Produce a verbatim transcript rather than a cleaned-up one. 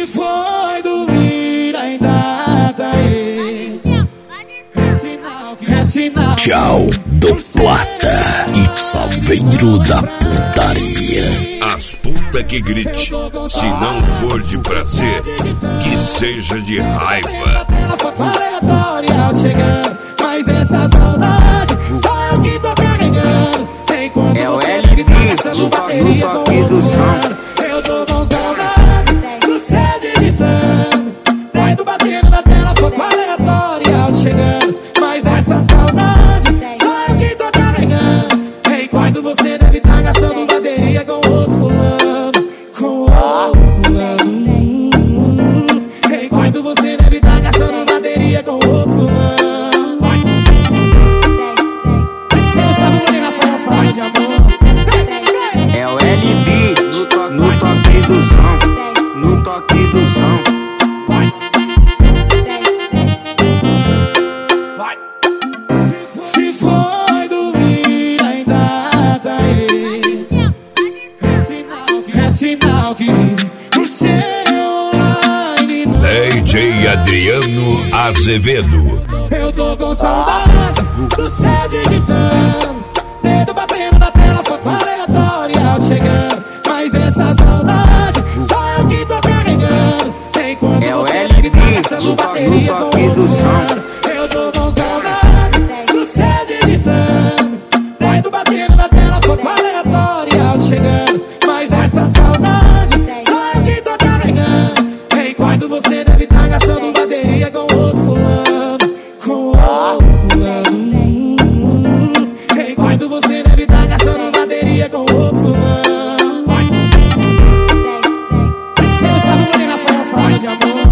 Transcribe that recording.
Se foi dormir, ainda tá aí. É sinal. Tchau do Plata e Saveiro da Putaria. As puta que grite, se não for de prazer, que seja de raiva. Aleatória chegando, mas essa saudade só eu que tô carregando. Enquanto é o você L P no toque do som. Eu tô com saudade do céu digitando, dedo batendo na tela, foco aleatório chegando, mas essa saudade só eu que tô carregando. Enquanto você deve estar gastando bateria com outro fulano, com outro fulano. Enquanto você deve estar gastando bateria com outro fulano. De amor. É o L B no, to no toque do som, no toque do som. Vai. Vai. Se foi dormir, ainda tá aí. É sinal que, é sinal que por ser online. D J Adriano Azevedo. Eu tô com saudade do céu digitando, dedo batendo na tela, foto aleatória chegando, mas essa saudade só eu que tô carregando. Enquanto é você o L P gastando bateria no toque do som. Eu tô com saudade do céu digitando, dedo batendo na tela, foto aleatória chegando, mas essa saudade só eu que tô carregando. Enquanto você deve estar gastando bateria com outro fulano, com outro fulano. Enquanto você deve estar gastando bateria com outro fulano. Vai. Se eu estava morrendo na farofa de amor.